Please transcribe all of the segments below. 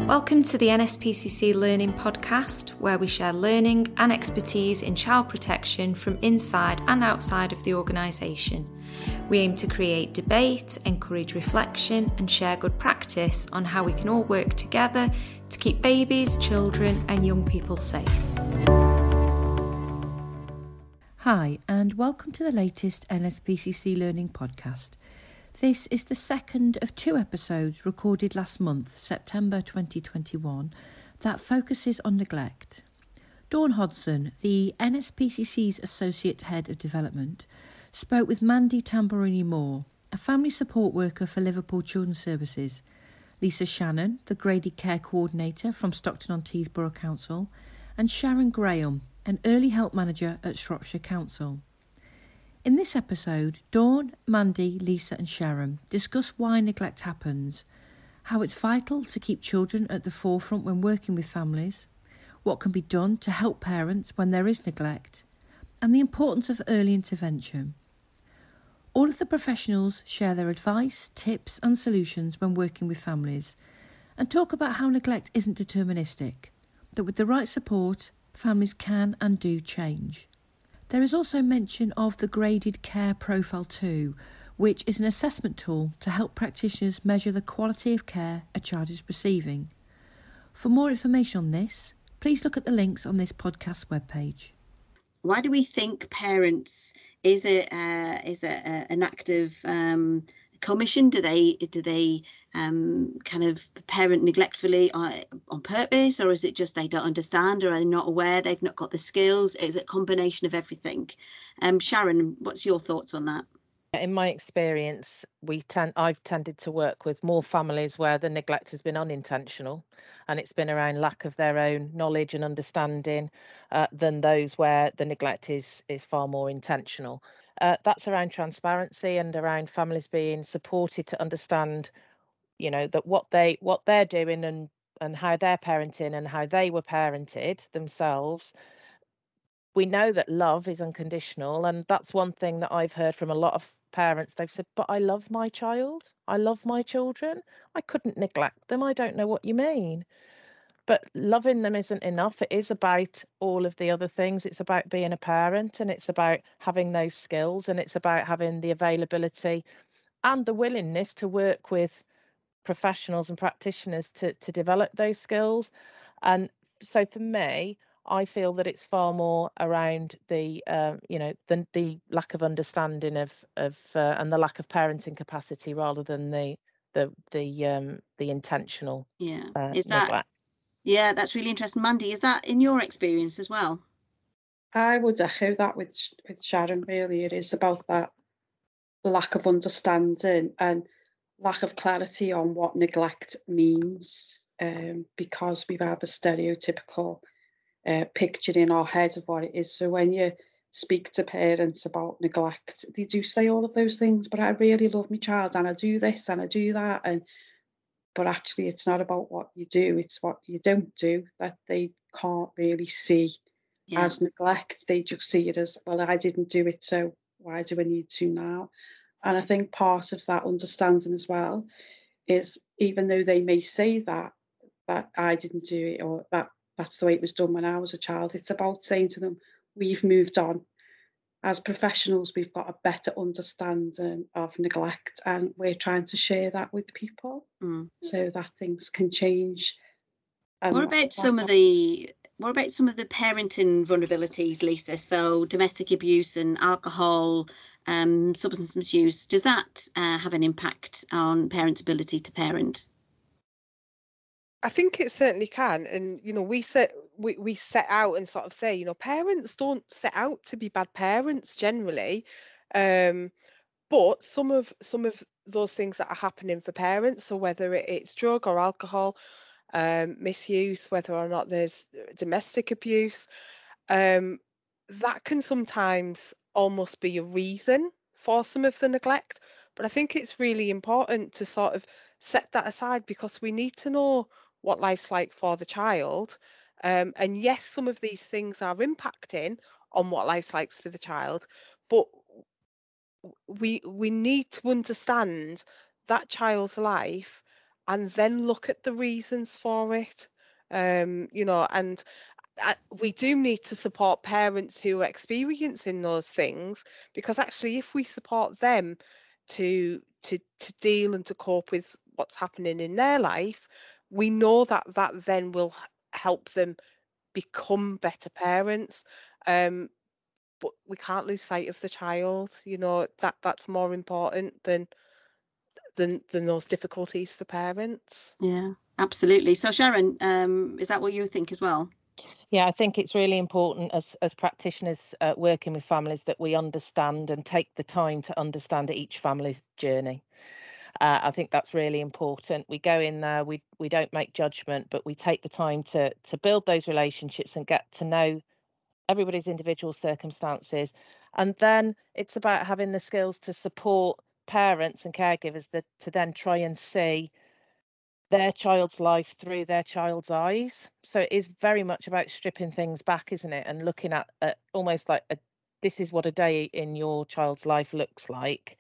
Welcome to the NSPCC Learning Podcast, where we share learning and expertise in child protection from inside and outside of the organisation. We aim to create debate, encourage reflection and share good practice on how we can all work together to keep babies, children and young people safe. Hi and welcome to the latest NSPCC Learning Podcast. This is the second of two episodes recorded last month, September 2021, that focuses on neglect. Dawn Hodson, the NSPCC's Associate Head of Development, spoke with Mandy Tamborini-Moore, a family support worker for Liverpool Children's Services, Lisa Shannon, the Graded Care Coordinator from Stockton-on-Tees Borough Council, and Sharon Graham, an Early Help Manager at Shropshire Council. In this episode, Dawn, Mandy, Lisa and Sharon discuss why neglect happens, how it's vital to keep children at the forefront when working with families, what can be done to help parents when there is neglect, and the importance of early intervention. All of the professionals share their advice, tips and solutions when working with families and talk about how neglect isn't deterministic, that with the right support, families can and do change. There is also mention of the Graded Care Profile 2, which is an assessment tool to help practitioners measure the quality of care a child is receiving. For more information on this, please look at the links on this podcast webpage. Why do we think parents is an act of commission? Do they kind of parent neglectfully on purpose, or is it just they don't understand, or are they not aware, they've not got the skills? Is it a combination of everything? Sharon, what's your thoughts on that? In my experience, I've tended to work with more families where the neglect has been unintentional and it's been around lack of their own knowledge and understanding than those where the neglect is far more intentional. That's around transparency and around families being supported to understand, that what they're doing and how they're parenting and how they were parented themselves. We know that love is unconditional, and that's one thing that I've heard from a lot of parents. They've said, but I love my child, I love my children, I couldn't neglect them. I don't know what you mean. But loving them isn't enough. It is about all of the other things. It's about being a parent, and it's about having those skills, and it's about having the availability and the willingness to work with professionals and practitioners to develop those skills. And so for me, I feel that it's far more around the lack of understanding of and the lack of parenting capacity rather than the intentional is that neglect. Yeah, that's really interesting. Mandy, is that in your experience as well? I would echo that with Sharon, really. It is about that lack of understanding and lack of clarity on what neglect means, because we've had the stereotypical picture in our head of what it is. So when you speak to parents about neglect, they do say all of those things, but I really love my child and I do this and I do that, but actually it's not about what you do, it's what you don't do that they can't really see as neglect. They just see it as, well, I didn't do it, so why do I need to now? And I think part of that understanding as well is, even though they may say that I didn't do it, or that's the way it was done when I was a child, it's about saying to them, we've moved on. As professionals, we've got a better understanding of neglect, and we're trying to share that with people so that things can change. What about some of the parenting vulnerabilities, Lisa? So domestic abuse and alcohol, substance misuse, does that have an impact on parents' ability to parent? I think it certainly can. And, we set out and sort of say, parents don't set out to be bad parents generally. But some of those things that are happening for parents, so whether it's drug or alcohol misuse, whether or not there's domestic abuse, that can sometimes almost be a reason for some of the neglect. But I think it's really important to sort of set that aside, because we need to know what life's like for the child. And yes, some of these things are impacting on what life's like for the child, but we need to understand that child's life and then look at the reasons for it. You know, and we do need to support parents who are experiencing those things, because actually if we support them to deal and to cope with what's happening in their life, we know that then will help them become better parents. But we can't lose sight of the child. You know, that's more important than those difficulties for parents. Yeah, absolutely. So Sharon, is that what you think as well? Yeah, I think it's really important as practitioners working with families that we understand and take the time to understand each family's journey. I think that's really important. We go in there, we don't make judgment, but we take the time to build those relationships and get to know everybody's individual circumstances. And then it's about having the skills to support parents and caregivers to then try and see their child's life through their child's eyes. So it is very much about stripping things back, isn't it? And looking at almost like this is what a day in your child's life looks like.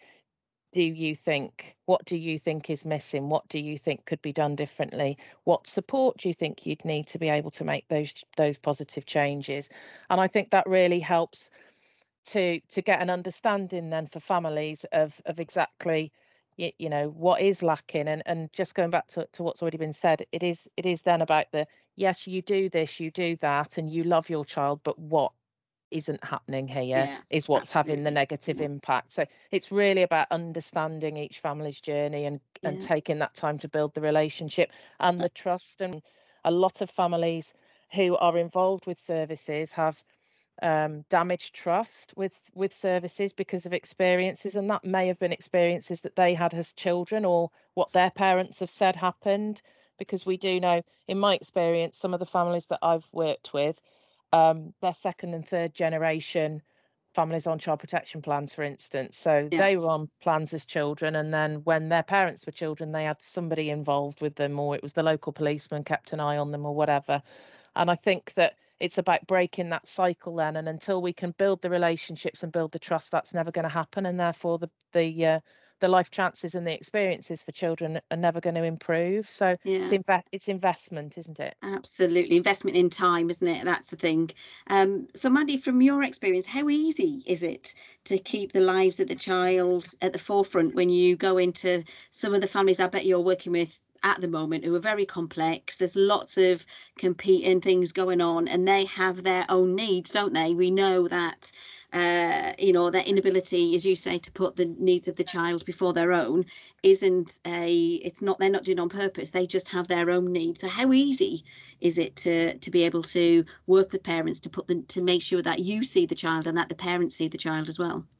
What do you think is missing? What do you think could be done differently? What support do you think you'd need to be able to make those positive changes? And I think that really helps to get an understanding then for families of exactly what is lacking. And just going back to what's already been said, it is then about yes, you do this, you do that, and you love your child, but what isn't happening here is what's having the negative impact. So it's really about understanding each family's journey and taking that time to build the relationship and the trust. And a lot of families who are involved with services have damaged trust with services because of experiences, and that may have been experiences that they had as children or what their parents have said happened. Because we do know, in my experience, some of the families that I've worked with, they're second and third generation families on child protection plans, for instance. So they were on plans as children, and then when their parents were children, they had somebody involved with them, or it was the local policeman kept an eye on them or whatever. And I think that it's about breaking that cycle then, and until we can build the relationships and build the trust, that's never going to happen, and therefore the life chances and the experiences for children are never going to improve. So it's investment, isn't it? Absolutely, investment in time, isn't it? That's the thing. So Maddie, from your experience, how easy is it to keep the lives of the child at the forefront when you go into some of the families I bet you're working with at the moment who are very complex? There's lots of competing things going on, and they have their own needs, don't they? We know that their inability, as you say, to put the needs of the child before their own they're not doing on purpose. They just have their own needs. So how easy is it to be able to work with parents to make sure that you see the child and that the parents see the child as well?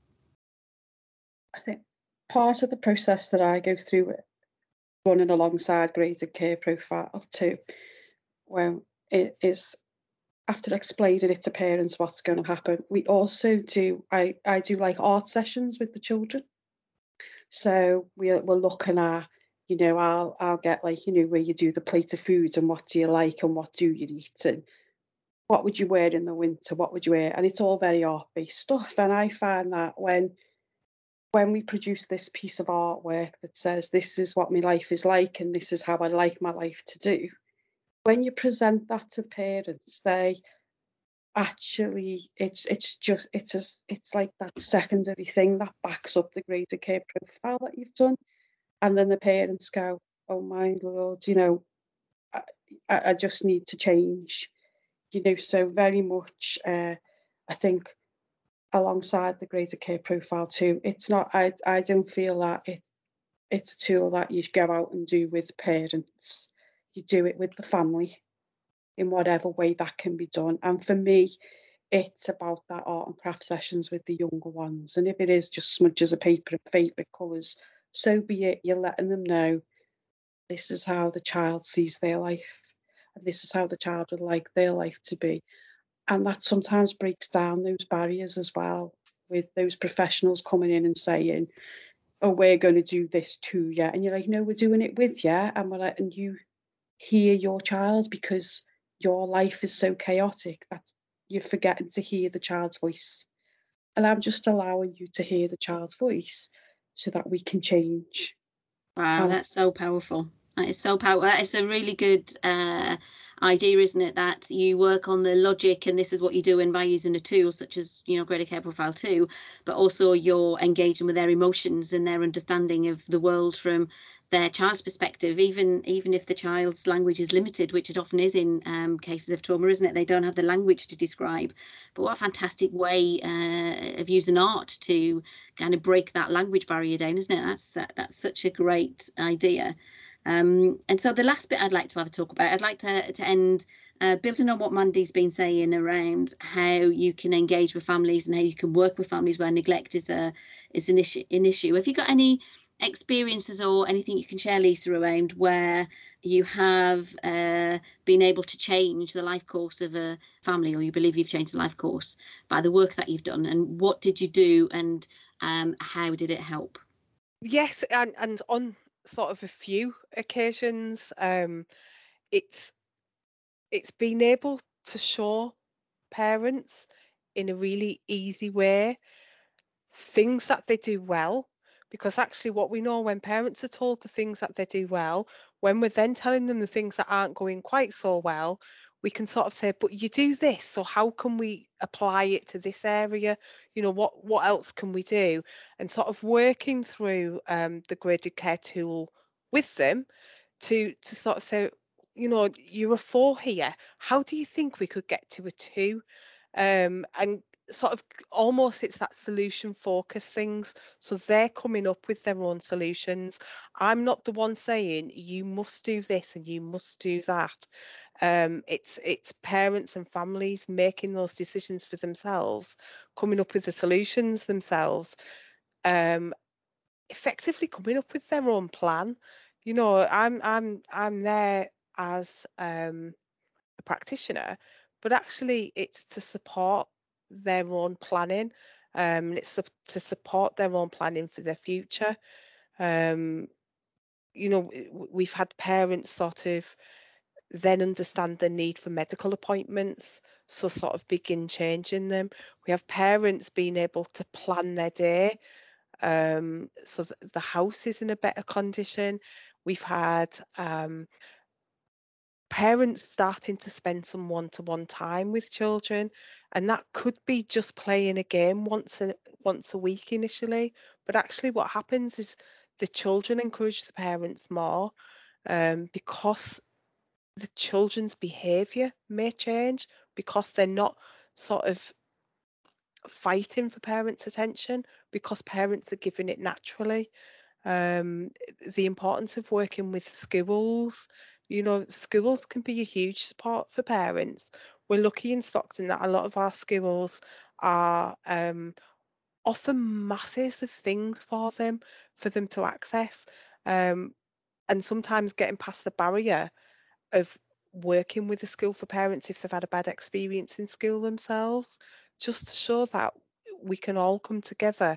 I think part of the process that I go through running alongside Graded Care Profile too, well, it is after explaining it to parents what's going to happen, we also do, I do like art sessions with the children. So we're looking at, I'll get where you do the plate of food and what do you like and what do you eat and what would you wear in the winter, what would you wear? And it's all very art-based stuff. And I find that when we produce this piece of artwork that says this is what my life is like and this is how I like my life to do, when you present that to the parents, they actually it's like that secondary thing that backs up the Graded Care Profile that you've done, and then the parents go, oh my Lord, I just need to change, so very much I think alongside the Graded Care Profile too, it's not, I don't feel that it's a tool that you go out and do with parents. You do it with the family in whatever way that can be done. And for me, it's about that art and craft sessions with the younger ones. And if it is just smudges of paper and favourite colours, so be it. You're letting them know this is how the child sees their life. And this is how the child would like their life to be. And that sometimes breaks down those barriers as well, with those professionals coming in and saying, oh, we're going to do this too, yeah. And you're like, no, we're doing it with you. And we're letting you hear your child, because your life is so chaotic that you're forgetting to hear the child's voice. And I'm just allowing you to hear the child's voice so that we can change. Wow, that's so powerful. That is so powerful. It's a really good idea, isn't it, that you work on the logic and this is what you're doing by using a tool such as, Graded Care Profile 2, but also you're engaging with their emotions and their understanding of the world from their child's perspective, even if the child's language is limited, which it often is in cases of trauma, isn't it? They don't have the language to describe. But what a fantastic way of using art to kind of break that language barrier down, isn't it? That's such a great idea. And so the last bit I'd like to have a talk about, I'd like to end building on what Mandy's been saying around how you can engage with families and how you can work with families where neglect is an issue. Have you got any experiences or anything you can share, Lisa, around where you have been able to change the life course of a family, or you believe you've changed the life course by the work that you've done, and what did you do, and how did it help? Yes, and on sort of a few occasions, it's been able to show parents in a really easy way things that they do well, because actually what we know, when parents are told the things that they do well, when we're then telling them the things that aren't going quite so well, we can sort of say, but you do this, so how can we apply it to this area? What else can we do? And sort of working through the graded care tool with them to sort of say, you're a 4 here, how do you think we could get to a 2? And sort of almost it's that solution focus things, so they're coming up with their own solutions. I'm not the one saying you must do this and you must do that. It's parents and families making those decisions for themselves, coming up with the solutions themselves, effectively coming up with their own plan. I'm there as a practitioner, but actually it's to support their own planning. It's to support their own planning for their future. We've had parents sort of then understand the need for medical appointments, so sort of begin changing them. We have parents being able to plan their day, so that the house is in a better condition. We've had parents starting to spend some one-to-one time with children, and that could be just playing a game once a week initially, but actually what happens is the children encourage the parents more, because the children's behavior may change, because they're not sort of fighting for parents' attention, because parents are giving it naturally. The importance of working with schools. Schools can be a huge support for parents. We're lucky in Stockton that a lot of our schools are offer masses of things for them to access, and sometimes getting past the barrier of working with a school for parents if they've had a bad experience in school themselves, just to show that we can all come together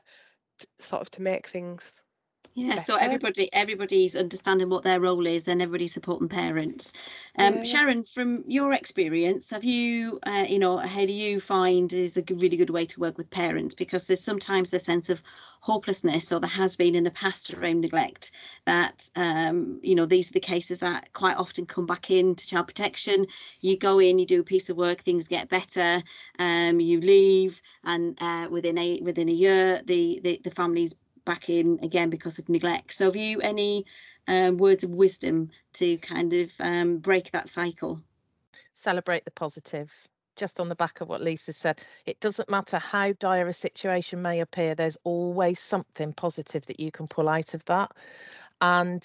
to make things Yeah, so better. everybody's understanding what their role is, and everybody's supporting parents. Yeah. Sharon, from your experience, have you, how do you find is a really good way to work with parents? Because there's sometimes a sense of hopelessness, or there has been in the past around neglect, that these are the cases that quite often come back into child protection. You go in, you do a piece of work, things get better, you leave, and within a year the family's back in again because of neglect. So have you any words of wisdom to kind of break that cycle? Celebrate the positives. Just on the back of what Lisa said, it doesn't matter how dire a situation may appear, there's always something positive that you can pull out of that. And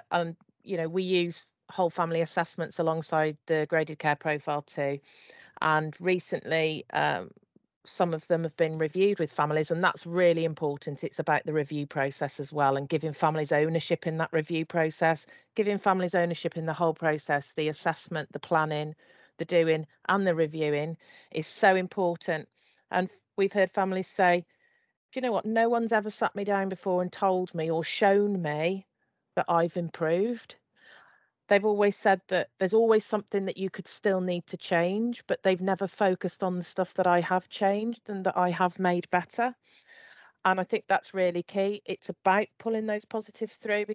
we use whole family assessments alongside the Graded Care Profile 2, and recently some of them have been reviewed with families, and that's really important. It's about the review process as well, and giving families ownership in that review process, giving families ownership in the whole process. The assessment, the planning, the doing and the reviewing is so important. And we've heard families say, do you know what, no one's ever sat me down before and told me or shown me that I've improved. They've always said that there's always something that you could still need to change, but they've never focused on the stuff that I have changed and that I have made better. And I think that's really key. It's about pulling those positives through, because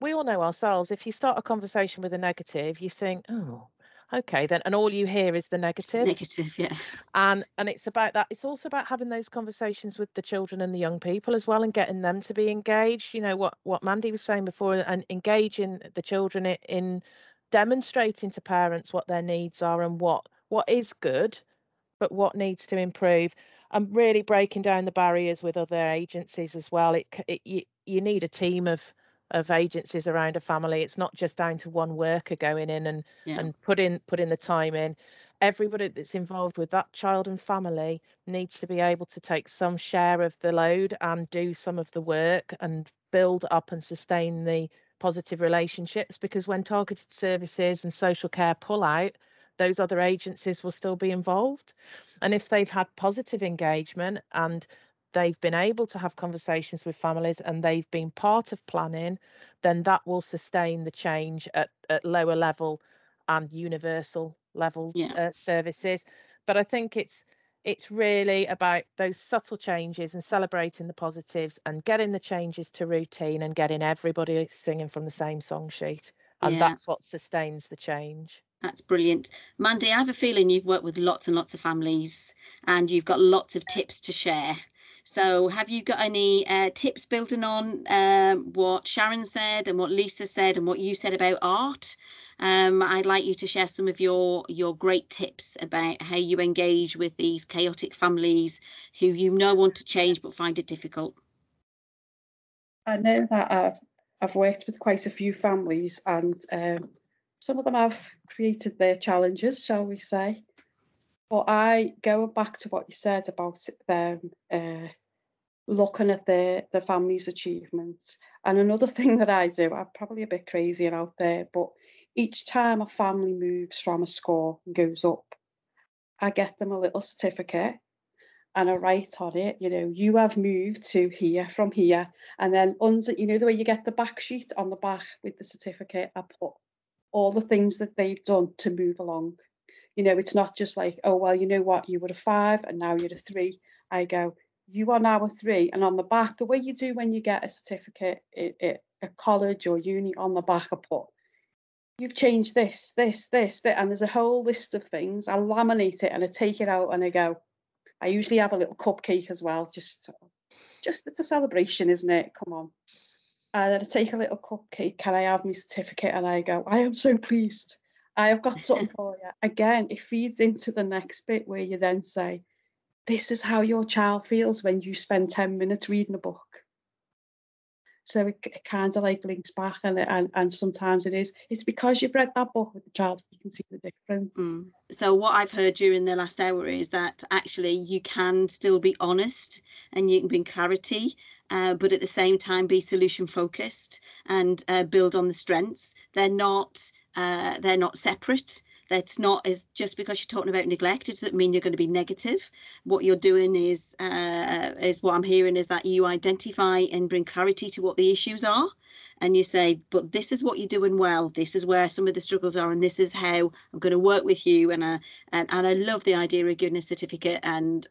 we all know ourselves, if you start a conversation with a negative, you think, oh, okay then, and all you hear is the negative. Yeah. And it's about that. It's also about having those conversations with the children and the young people as well, and getting them to be engaged. You know what Mandy was saying before, and engaging the children in demonstrating to parents what their needs are and what is good, but what needs to improve, and really breaking down the barriers with other agencies as well. You need a team of agencies around a family. It's not just down to one worker going in and put in the time in. Everybody that's involved with that child and family needs to be able to take some share of the load and do some of the work and build up and sustain the positive relationships, because when targeted services and social care pull out, those other agencies will still be involved. And if they've had positive engagement and they've been able to have conversations with families and they've been part of planning, then that will sustain the change at lower level and universal level services. But I think it's really about those subtle changes and celebrating the positives and getting the changes to routine and getting everybody singing from the same song sheet. And that's what sustains the change. That's brilliant. Mandy, I have a feeling you've worked with lots and lots of families and you've got lots of tips to share. So have you got any tips building on what Sharon said and what Lisa said and what you said about art? I'd like you to share some of your great tips about how you engage with these chaotic families who want to change but find it difficult. I know that I've worked with quite a few families, and some of them have created their challenges, shall we say. But I go back to what you said about them looking at the family's achievements. And another thing that I do, I'm probably a bit crazier out there, but each time a family moves from a score and goes up, I get them a little certificate and I write on it, you have moved to here from here. And then under, the way you get the back sheet on the back with the certificate, I put all the things that they've done to move along. It's not just like, oh, well, you know what, you were a 5 and now you're a 3. I go, you are now a 3. And on the back, the way you do when you get a certificate at college or uni, on the back I put, you've changed this, and there's a whole list of things. I laminate it and I take it out and I go, I usually have a little cupcake as well, just it's a celebration, isn't it? Come on. And then I take a little cupcake, can I have my certificate? And I go, I am so pleased. I have got something for you. Again, it feeds into the next bit where you then say, this is how your child feels when you spend 10 minutes reading a book. So it kind of like links back, and sometimes it's because you've read that book with the child, you can see the difference. So what I've heard during the last hour is that actually you can still be honest and you can bring clarity, but at the same time be solution focused and build on the strengths. They're not separate. That's not as just because you're talking about neglect, it doesn't mean you're going to be negative. What you're doing is what I'm hearing is that you identify and bring clarity to what the issues are. And you say, but this is what you're doing well. This is where some of the struggles are, and this is how I'm going to work with you. And I love the idea of giving a certificate and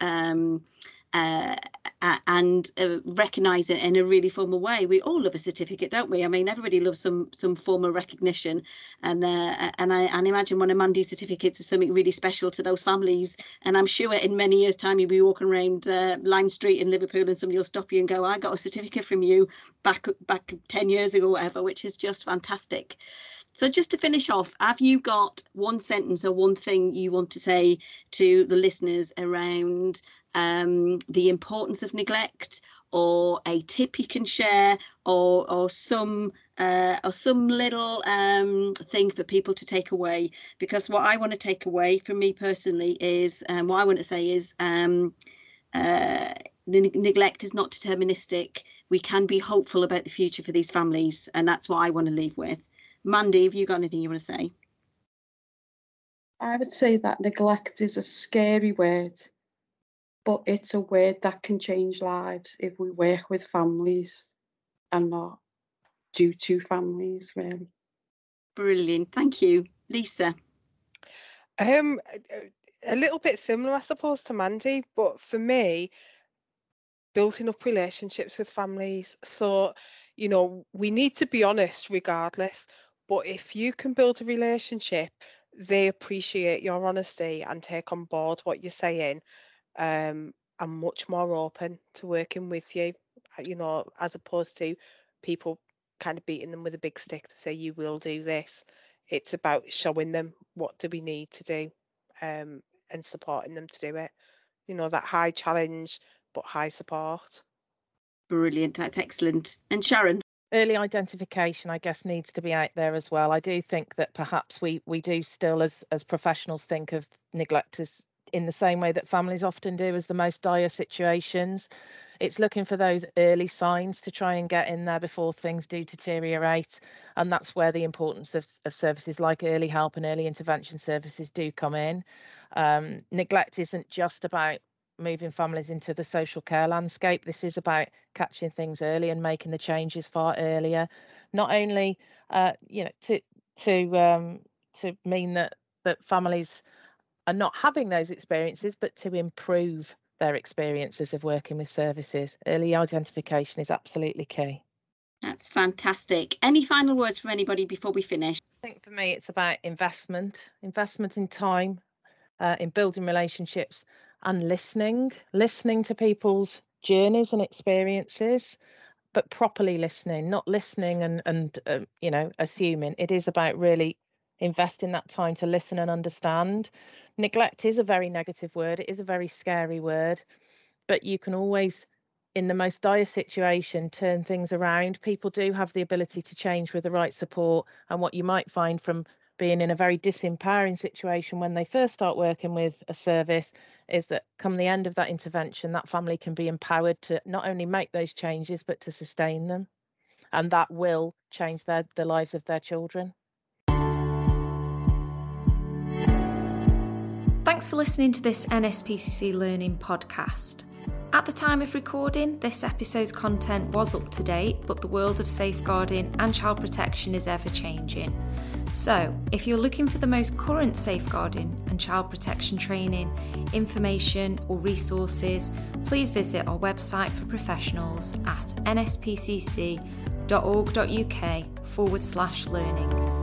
recognise it in a really formal way. We all love a certificate, don't we? I mean, everybody loves some form of recognition, and I imagine one of Mandy's certificates is something really special to those families. And I'm sure in many years' time you'll be walking around Lime Street in Liverpool and somebody will stop you and go, I got a certificate from you back 10 years ago, whatever, which is just fantastic. So just to finish off, have you got one sentence or one thing you want to say to the listeners around the importance of neglect, or a tip you can share, or some little thing for people to take away? Because what I want to take away from me personally is, what I want to say is, neglect is not deterministic. We can be hopeful about the future for these families, and that's what I want to leave with. Mandy, have you got anything you want to say? I would say that neglect is a scary word, but it's a word that can change lives if we work with families and not due to families, really. Brilliant. Thank you. Lisa? A little bit similar, I suppose, to Mandy, but for me, building up relationships with families. So, You know, we need to be honest regardless, but if you can build a relationship, they appreciate your honesty and take on board what you're saying, and much more open to working with you, you know, as opposed to people kind of beating them with a big stick to say you will do this. It's about showing them what do we need to do, and supporting them to do it. You know, that high challenge but high support. Brilliant, that's excellent. And Sharon? Early identification, I guess, needs to be out there as well. I do think that perhaps we do still, as professionals, think of neglect as in the same way that families often do, as the most dire situations. It's looking for those early signs to try and get in there before things do deteriorate. And that's where the importance of services like early help and early intervention services do come in. Neglect isn't just about moving families into the social care landscape. This is about catching things early and making the changes far earlier. Not only, to mean that families are not having those experiences, but to improve their experiences of working with services. Early identification is absolutely key. That's fantastic. Any final words from anybody before we finish? I think for me, it's about investment in time, in building relationships, and listening to people's journeys and experiences, but properly listening, not listening and assuming. It is about really investing that time to listen and understand. Neglect is a very negative word. It is a very scary word, but you can always, in the most dire situation, turn things around. People do have the ability to change with the right support. And what you might find from being in a very disempowering situation when they first start working with a service is that come the end of that intervention, that family can be empowered to not only make those changes, but to sustain them. And that will change the lives of their children. Thanks for listening to this NSPCC Learning podcast. At the time of recording, this episode's content was up to date, but the world of safeguarding and child protection is ever changing. So, if you're looking for the most current safeguarding and child protection training, information or resources, please visit our website for professionals at nspcc.org.uk/learning.